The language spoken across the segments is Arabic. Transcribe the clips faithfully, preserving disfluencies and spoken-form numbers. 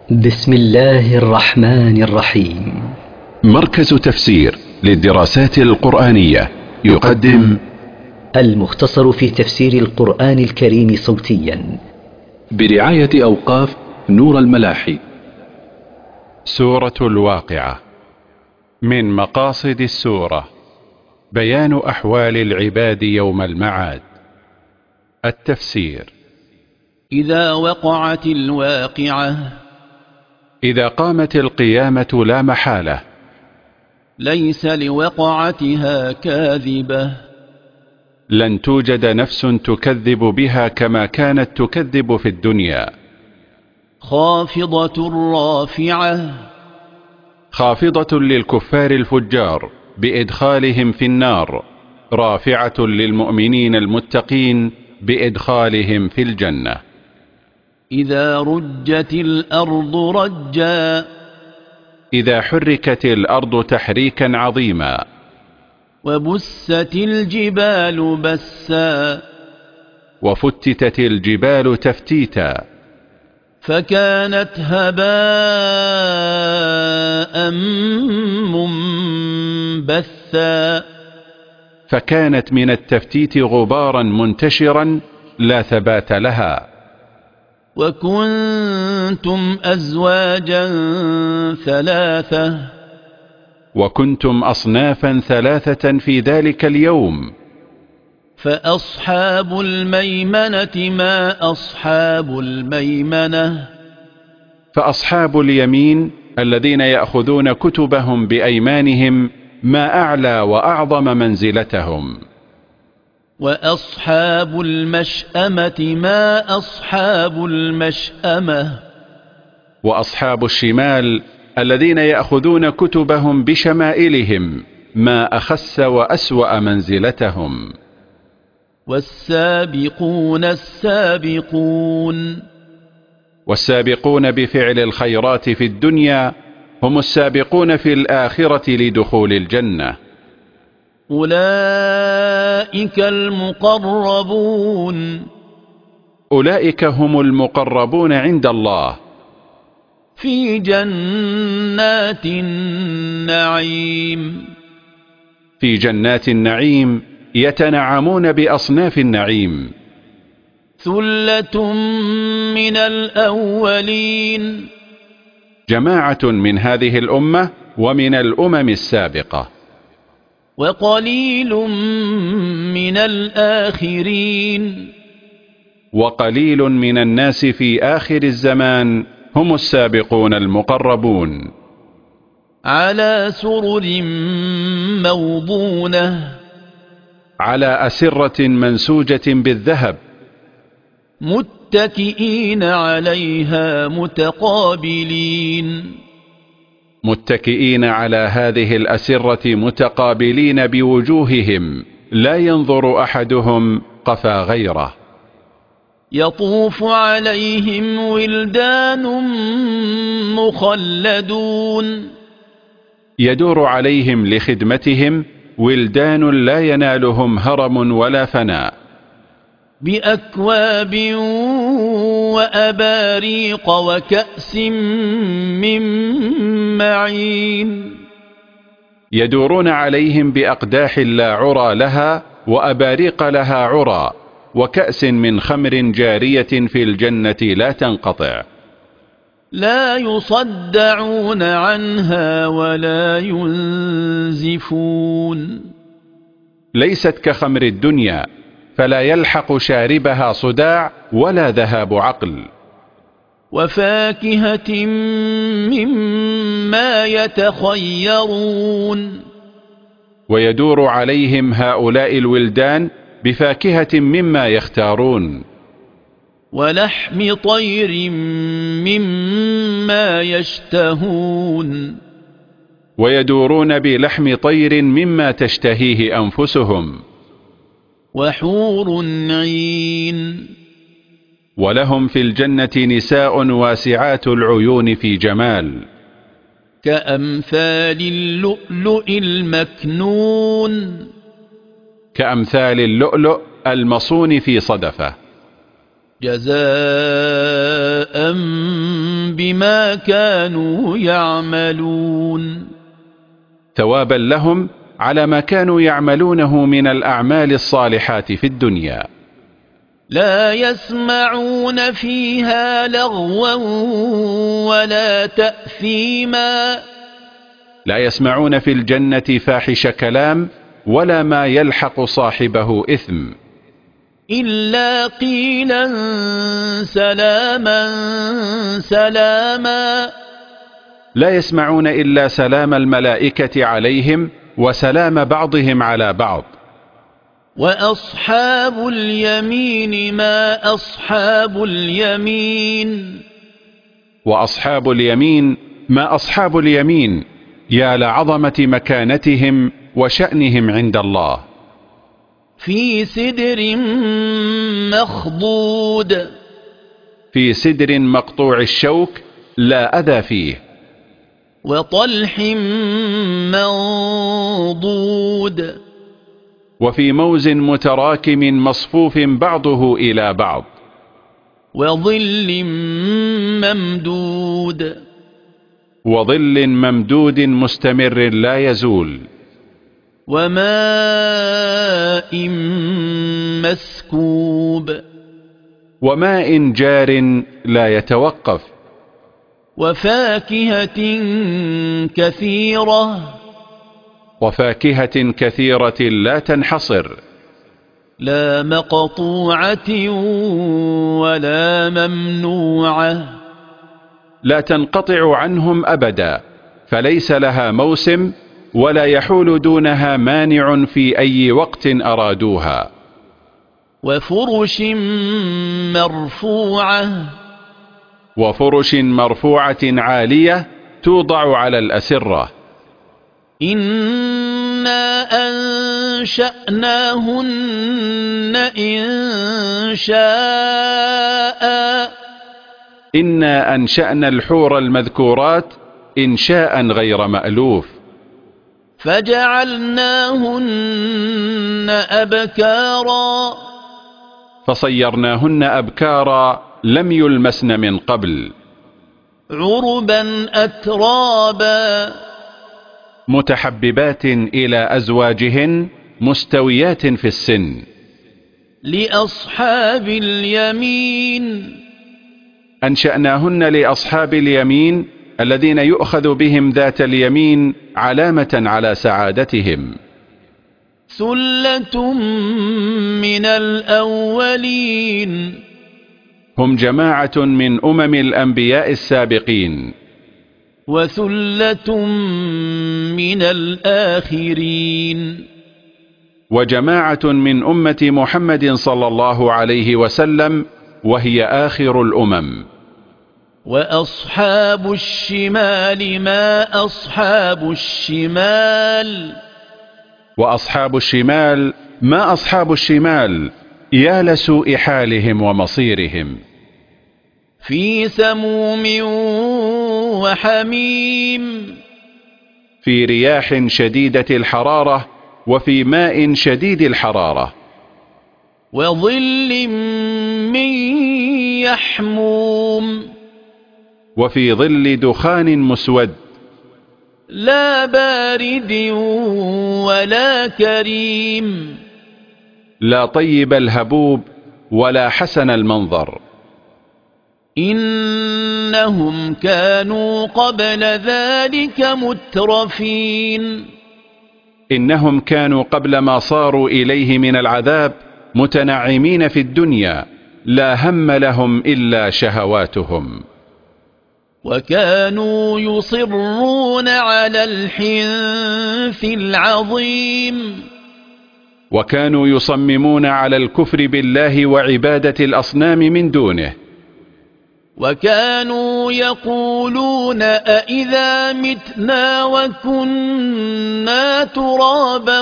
بسم الله الرحمن الرحيم. مركز تفسير للدراسات القرآنية يقدم المختصر في تفسير القرآن الكريم صوتيا برعاية أوقاف نور الملاحي. سورة الواقعة. من مقاصد السورة بيان أحوال العباد يوم المعاد. التفسير: إذا وقعت الواقعة، إذا قامت القيامة لا محالة، ليس لوقعتها كاذبة، لن توجد نفس تكذب بها كما كانت تكذب في الدنيا. خافضة رافعة، خافضة للكفار الفجار بإدخالهم في النار، رافعة للمؤمنين المتقين بإدخالهم في الجنة. إذا رجت الأرض رجا، إذا حركت الأرض تحريكا عظيما. وبست الجبال بسا، وفتتت الجبال تفتيتا، فكانت هباء منبثا، فكانت من التفتيت غبارا منتشرا لا ثبات لها. وكنتم أزواجا ثلاثة، وكنتم أصنافا ثلاثة في ذلك اليوم. فأصحاب الميمنة ما أصحاب الميمنة، فأصحاب اليمين الذين يأخذون كتبهم بأيمانهم ما أعلى وأعظم منزلتهم. وأصحاب المشأمة ما أصحاب المشأمة، وأصحاب الشمال الذين يأخذون كتبهم بشمائلهم ما أخس وأسوأ منزلتهم. والسابقون السابقون، والسابقون بفعل الخيرات في الدنيا هم السابقون في الآخرة لدخول الجنة. أولئك المقربون، أولئك هم المقربون عند الله في جنات النعيم، في جنات النعيم يتنعمون بأصناف النعيم. ثلة من الأولين، جماعة من هذه الأمة ومن الأمم السابقة. وقليل من الآخرين، وقليل من الناس في آخر الزمان هم السابقون المقربون. على سرر موضونة، على أسرة منسوجة بالذهب. متكئين عليها متقابلين، متكئين على هذه الأسرة متقابلين بوجوههم لا ينظر أحدهم قفا غيره. يطوف عليهم ولدان مخلدون، يدور عليهم لخدمتهم ولدان لا ينالهم هرم ولا فناء. بأكواب وأباريق وكأس من معين، يدورون عليهم بأقداح لا عرى لها وأباريق لها عرى وكأس من خمر جارية في الجنة لا تنقطع. لا يصدعون عنها ولا ينزفون، ليست كخمر الدنيا فلا يلحق شاربها صداع ولا ذهاب عقل. وفاكهة مما يتخيرون، ويدور عليهم هؤلاء الولدان بفاكهة مما يختارون. ولحم طير مما يشتهون، ويدورون بلحم طير مما تشتهيه أنفسهم. وحور عين، ولهم في الجنة نساء واسعات العيون في جمال. كأمثال اللؤلؤ المكنون، كأمثال اللؤلؤ المصون في صدفة. جزاء بما كانوا يعملون ثوابا لهم على ما كانوا يعملونه من الأعمال الصالحات في الدنيا. لا يسمعون فيها لغوا ولا تأثيما لا يسمعون في الجنة فاحش كلام ولا ما يلحق صاحبه إثم، إلا قيلا سلاما سلاما. لا يسمعون إلا سلام الملائكة عليهم وسلام بعضهم على بعض. وأصحاب اليمين ما أصحاب اليمين وأصحاب اليمين ما أصحاب اليمين، يا لعظمة مكانتهم وشأنهم عند الله. في سدر مخضود في سدر مقطوع الشوك لا أذى فيه. وطلح منضود وفي موز متراكم مصفوف بعضه إلى بعض. وظل ممدود وظل ممدود مستمر لا يزول. وماء مسكوب وماء جار لا يتوقف. وفاكهة كثيرة وفاكهة كثيرة لا تنحصر. لا مقطوعة ولا ممنوعة لا تنقطع عنهم أبدا، فليس لها موسم ولا يحول دونها مانع في أي وقت أرادوها. وفرش مرفوعة وفرش مرفوعة عالية توضع على الأسرة. إنا أنشأناهن إنشاء إنا أنشأنا الحور المذكورات إنشاء غير مألوف. فجعلناهن أبكارا فصيرناهن أبكارا لم يلمسن من قبل. عربا أترابا متحببات إلى أزواجهن مستويات في السن. لأصحاب اليمين أنشأناهن لأصحاب اليمين الذين يؤخذ بهم ذات اليمين علامة على سعادتهم. ثلة من الأولين هم جماعة من أمم الأنبياء السابقين. وثلة من الآخرين وجماعة من أمة محمد صلى الله عليه وسلم وهي آخر الأمم. وأصحاب الشمال ما أصحاب الشمال وأصحاب الشمال ما أصحاب الشمال، يا لسوء حالهم ومصيرهم. في سموم وحميم في رياح شديدة الحرارة وفي ماء شديد الحرارة. وظل من يحموم وفي ظل دخان مسود. لا بارد ولا كريم لا طيب الهبوب ولا حسن المنظر. إنهم كانوا قبل ذلك مترفين إنهم كانوا قبل ما صاروا إليه من العذاب متنعمين في الدنيا، لا هم لهم إلا شهواتهم. وكانوا يصرون على الحنث العظيم وكانوا يصممون على الكفر بالله وعبادة الأصنام من دونه. وكانوا يقولون أئذا متنا وكنا ترابا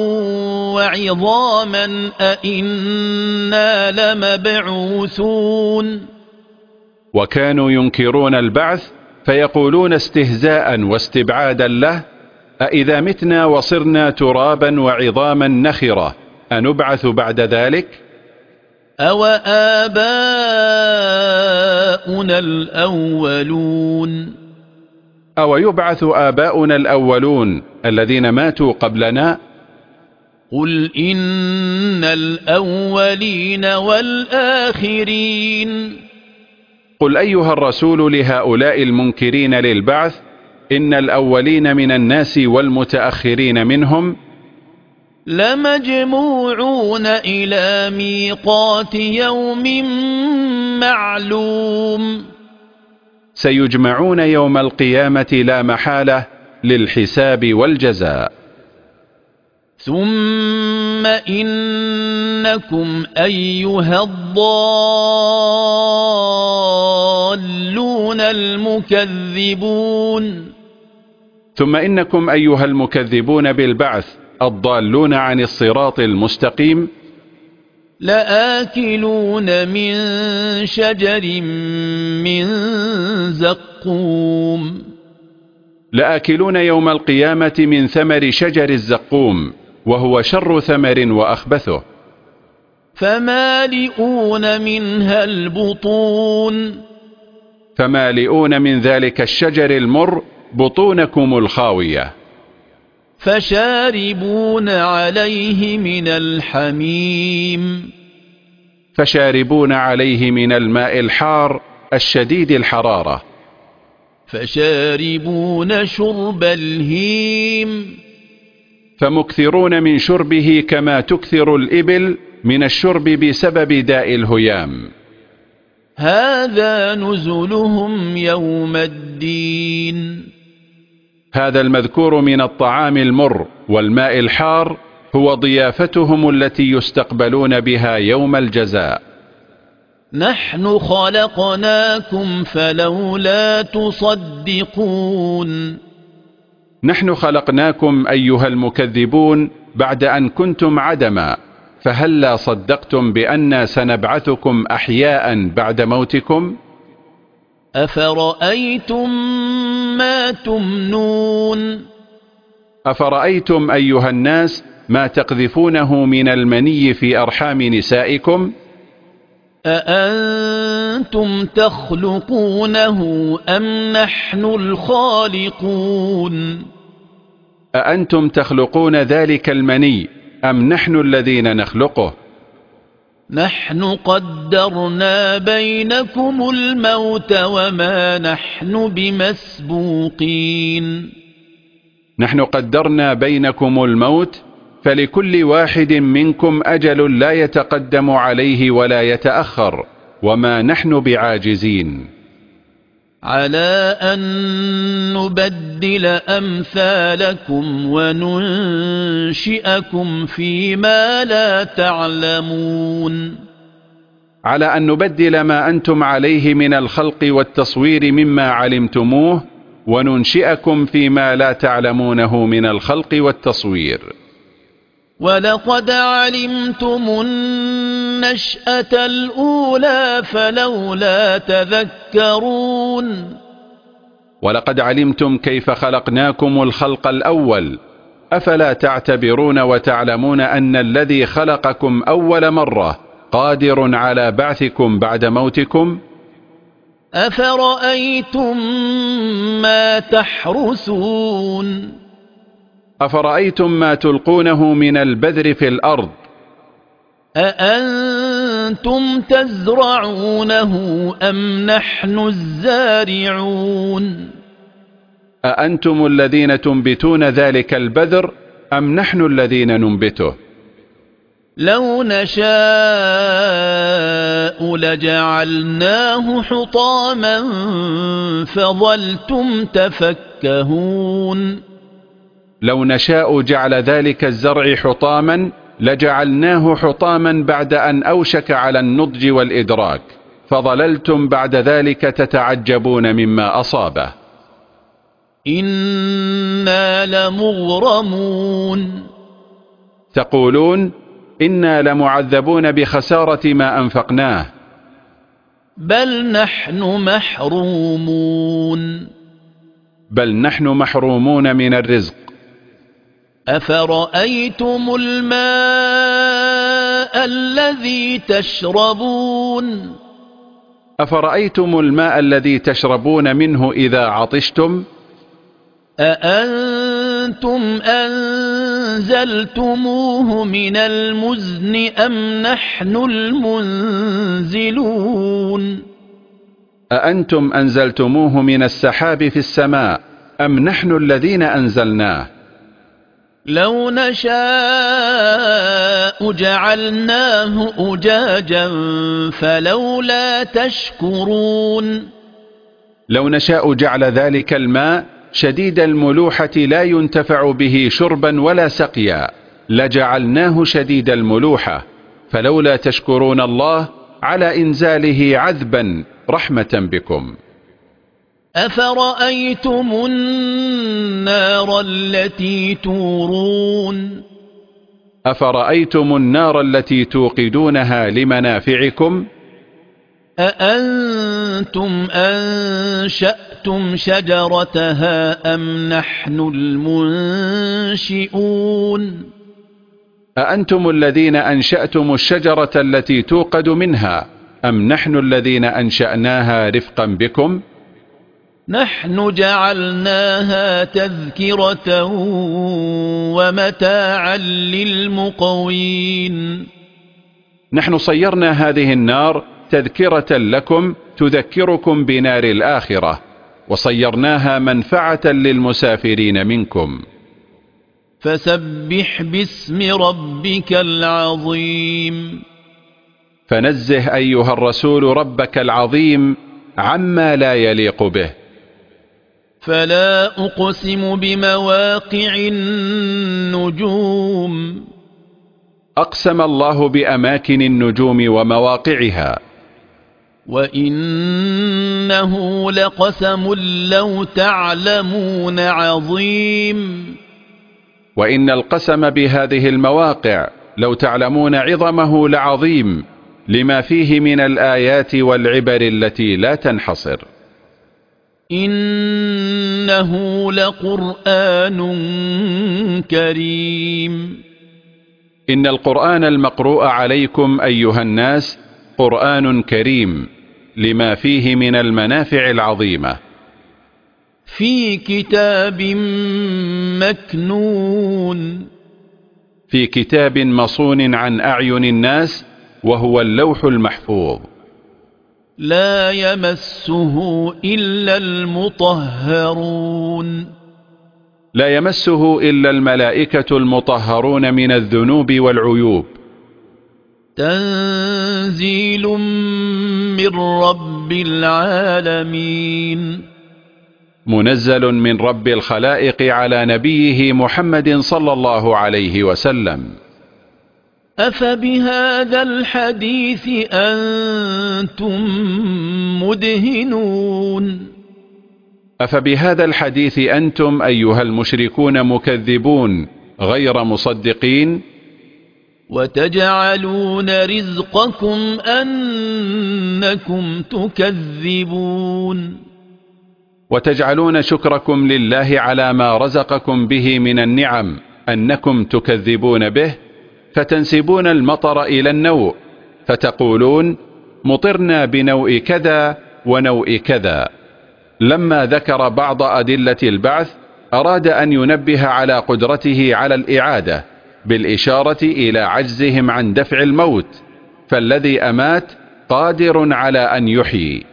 وعظاما أئنا لمبعوثون. وكانوا ينكرون البعث فيقولون استهزاء واستبعادا له: أئذا متنا وصرنا ترابا وعظاما نخرة أنبعث بعد ذلك؟ أَوَآبَاؤُنَا الْأَوَّلُونَ أو يبعث آباؤنا الأولون الذين ماتوا قبلنا؟ قل إن الأولين والآخرين. قل أيها الرسول لهؤلاء المنكرين للبعث إن الأولين من الناس والمتأخرين منهم لمجموعون إلى ميقات يوم معلوم. سيجمعون يوم القيامة لا محالة للحساب والجزاء. ثم إنكم أيها الضالون المكذبون ثم إنكم أيها المكذبون بالبعث الضالون عن الصراط المستقيم لآكلون من شجر من زقوم لآكلون يوم القيامة من ثمر شجر الزقوم وهو شر ثمر وأخبثه فمالئون منها البطون فمالئون من ذلك الشجر المر بطونكم الخاوية فشاربون عليه من الحميم فشاربون عليه من الماء الحار الشديد الحرارة فشاربون شرب الهيم فمكثرون من شربه كما تكثر الإبل من الشرب بسبب داء الهيام هذا نزلهم يوم الدين. هذا المذكور من الطعام المر والماء الحار هو ضيافتهم التي يستقبلون بها يوم الجزاء. نحن خلقناكم فلولا تصدقون نحن خلقناكم أيها المكذبون بعد أن كنتم عدما فهلا صدقتم بأننا سنبعثكم أحياء بعد موتكم؟ أفرأيتم ما تمنون أفرأيتم أيها الناس ما تقذفونه من المني في أرحام نسائكم؟ أأنتم تخلقونه أم نحن الخالقون أأنتم تخلقون ذلك المني أم نحن الذين نخلقه؟ نحن قدرنا بينكم الموت وما نحن بمسبوقين نحن قدرنا بينكم الموت فلكل واحد منكم أجل لا يتقدم عليه ولا يتأخر وما نحن بعاجزين على أن نبدل أمثالكم وننشئكم فيما لا تعلمون على أن نبدل ما أنتم عليه من الخلق والتصوير مما علمتموه وننشئكم فيما لا تعلمونه من الخلق والتصوير ولقد علمتم النشأة الأولى فلولا تذكرون ولقد علمتم كيف خلقناكم الخلق الأول أفلا تعتبرون وتعلمون أن الذي خلقكم أول مرة قادر على بعثكم بعد موتكم؟ أفرأيتم ما تحرثون أفرأيتم ما تلقونه من البذر في الأرض أأنتم تزرعونه أم نحن الزارعون أأنتم الذين تنبتون ذلك البذر أم نحن الذين ننبته؟ لو نشاء لجعلناه حطاما فظلتم تفكهون لو نشاء جعل ذلك الزرع حطاما لجعلناه حطاما بعد أن أوشك على النضج والإدراك فظللتم بعد ذلك تتعجبون مما أصابه إنا لمغرمون تقولون إنا لمعذبون بخسارة ما أنفقناه بل نحن محرومون بل نحن محرومون من الرزق أفرأيتم الماء الماء الذي تشربون أفرأيتم الماء الذي تشربون منه إذا عطشتم؟ أأنتم أنزلتموه من المزن أم نحن المنزلون أأنتم أنزلتموه من السحاب في السماء أم نحن الذين أنزلناه؟ لو نشاء جعلناه أجاجا فلولا تشكرون لو نشاء جعل ذلك الماء شديد الملوحة لا ينتفع به شربا ولا سقيا لجعلناه شديد الملوحة، فلولا تشكرون الله على إنزاله عذبا رحمة بكم. أفرأيتم النار التي تورون أفرأيتم النار التي توقدونها لمنافعكم؟ أأنتم أنشأتم شجرتها أم نحن المنشئون أأنتم الذين أنشأتم الشجرة التي توقد منها أم نحن الذين أنشأناها رفقا بكم؟ نحن جعلناها تذكرة ومتاعا للمقوين نحن صيرنا هذه النار تذكرة لكم تذكركم بنار الآخرة، وصيرناها منفعة للمسافرين منكم. فسبح باسم ربك العظيم فنزه أيها الرسول ربك العظيم عما لا يليق به. فلا أقسم بمواقع النجوم أقسم الله بأماكن النجوم ومواقعها. وإنه لقسم لو تعلمون عظيم وإن القسم بهذه المواقع لو تعلمون عظمه لعظيم، لما فيه من الآيات والعبر التي لا تنحصر. إنه لقرآن كريم إن القرآن المقروء عليكم أيها الناس قرآن كريم، لما فيه من المنافع العظيمة. في كتاب مكنون في كتاب مصون عن أعين الناس، وهو اللوح المحفوظ. لا يمسه إلا المطهرون لا يمسه إلا الملائكة المطهرون من الذنوب والعيوب. تنزيل من رب العالمين منزل من رب الخلائق على نبيه محمد صلى الله عليه وسلم. أفبهذا الحديث أنتم مدهنون أفبهذا الحديث أنتم أيها المشركون مكذبون غير مصدقين؟ وتجعلون رزقكم أنكم تكذبون وتجعلون شكركم لله على ما رزقكم به من النعم أنكم تكذبون به، فتنسبون المطر إلى النوء، فتقولون مطرنا بنوء كذا ونوء كذا. لما ذكر بعض أدلة البعث أراد أن ينبه على قدرته على الإعادة بالإشارة إلى عجزهم عن دفع الموت، فالذي أمات قادر على أن يحيي.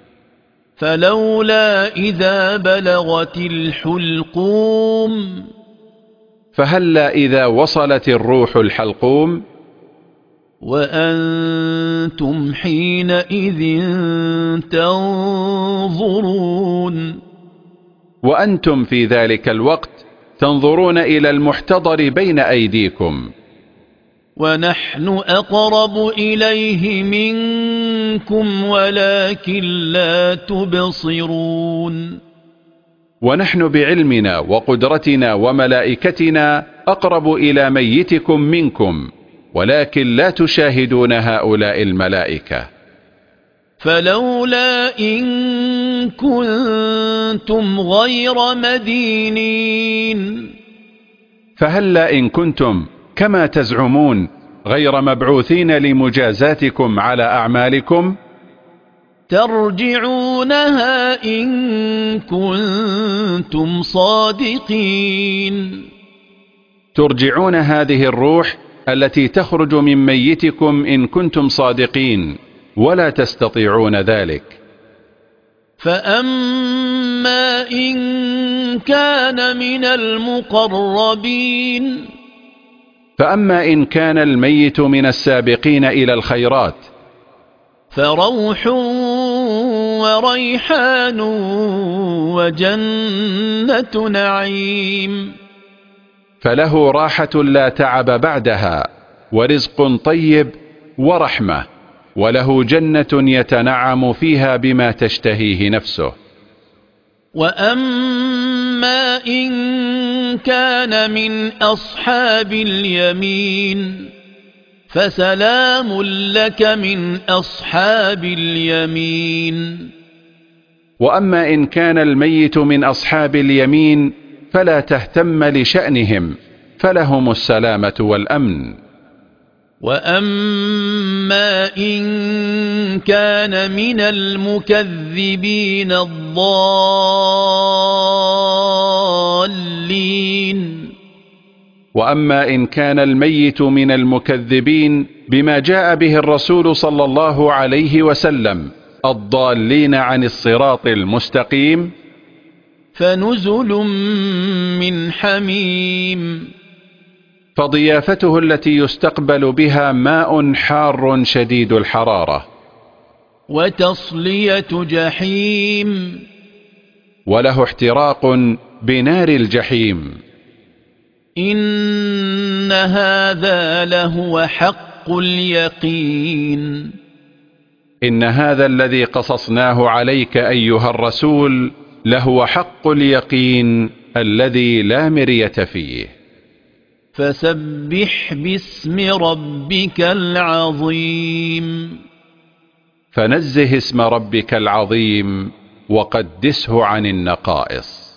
فلولا إذا بلغت الحلقوم فهلا إذا وصلت الروح الحلقوم وأنتم حينئذ تنظرون وأنتم في ذلك الوقت تنظرون إلى المحتضر بين أيديكم. ونحن أقرب إليه منكم ولكن لا تبصرون ونحن بعلمنا وقدرتنا وملائكتنا أقرب إلى ميتكم منكم، ولكن لا تشاهدون هؤلاء الملائكة. فلولا إن كنتم غير مدينين فهلا إن كنتم كما تزعمون غير مبعوثين لمجازاتكم على أعمالكم؟ ترجعونها إن كنتم صادقين. ترجعون هذه الروح التي تخرج من ميتكم إن كنتم صادقين، ولا تستطيعون ذلك. فأما إن كان من المقربين فأما إن كان الميت من السابقين إلى الخيرات فروح وريحان وجنة نعيم، فله راحة لا تعب بعدها، ورزق طيب، ورحمة، وله جنة يتنعم فيها بما تشتهيه نفسه. وأما إن كان من أصحاب اليمين فسلام لك من أصحاب اليمين. وأما إن كان الميت من أصحاب اليمين فلا تهتم لشأنهم، فلهم السلامة والأمن. وأما إن كان من المكذبين الضالين وأما إن كان الميت من المكذبين بما جاء به الرسول صلى الله عليه وسلم الضالين عن الصراط المستقيم فنزل من حميم، فضيافته التي يستقبل بها ماء حار شديد الحرارة. وتصلية جحيم، وله احتراق بنار الجحيم. إن هذا لهو حق اليقين. إن هذا الذي قصصناه عليك أيها الرسول لهو حق اليقين الذي لا مرية فيه. فسبح باسم ربك العظيم، فنزه اسم ربك العظيم وقدسه عن النقائص.